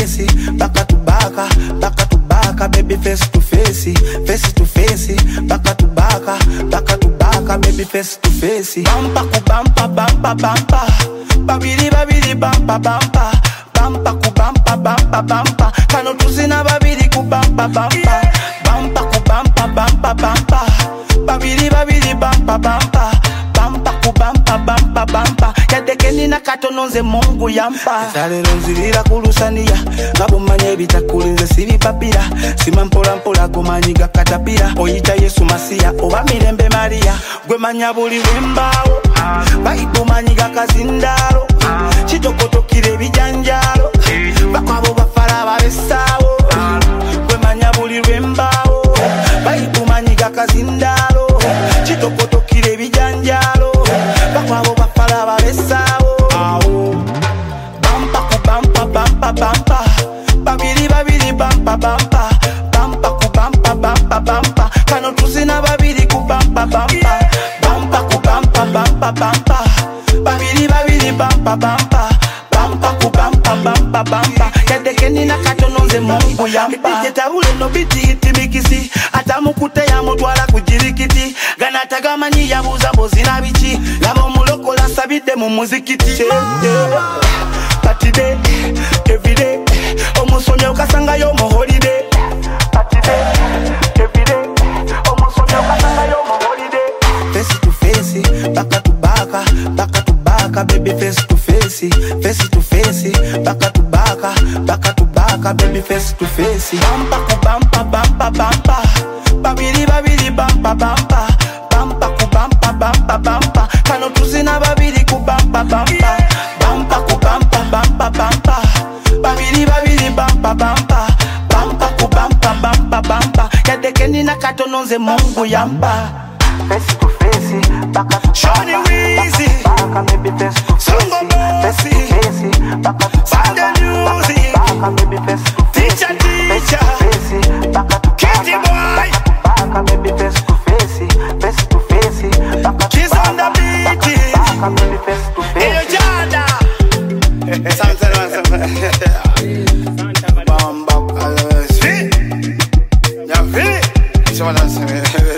face, baka to baka, baby face to face, baka to baka, baby face to face. Bampa ku bampa, babidi babidi bampa, bampa ku bampa, kano tuzina babidi ku bampa, bampa ku bampa, babidi babidi bampa, bampa ku bampa, yadekeni na katononze Mungu yampa. Zalero nzirira kulusania, ngabo manye bitakulinze sibi papira, sima mpola gomanyi gakatapira, oyita Yesu Masiya oba Mirembe Maria, gwe manya buli wembaawo, baibu manyi gakazindalo, chitokotokire bijanjalo, bakwabo bafala babesaawo, gwe manya buli wembaawo, baibu manyi gakazindalo, chitokotokire bijanjalo, bakwabo bafala babesaawo. Bampa ku bampa, babidi babidi bampa, bampa ku bampa, kano tuzina babidi ku bampa, bampa ku bampa, babidi babidi bampa, bampa ku bampa, yadekeni na katononze Mungu yampa. Yetabule no biti itimikisi, atamukute ya mutwala kujirikiti, ganata gamanyi yabuza bozina bichi, labo mulokola sabide mu muzikiti. Saturday, every day, omusonye ukasanga yo mo holiday. Saturday, every day, omusonye ukasanga yo mo holiday. Face to face, baka to baka, baby face to face, baka to baka, baby face to face. Bampa ku bampa, babidi babidi bampa, bampa ku bampa, kano tuzina babidi ku bampa, bampa ku bampa, babidi babidi bampa, bampa ku bampa, yadekeni na katononze Mungu yampa. Face to face, baka to Shoni Weezy, baka baby face to face, Sunday music, baka baby face to face, teacher, Kitty boy, baka baby face to face, she's on the beat, baka baby face to face. Hey Jada, Bamba, sweet, yeah, sweet,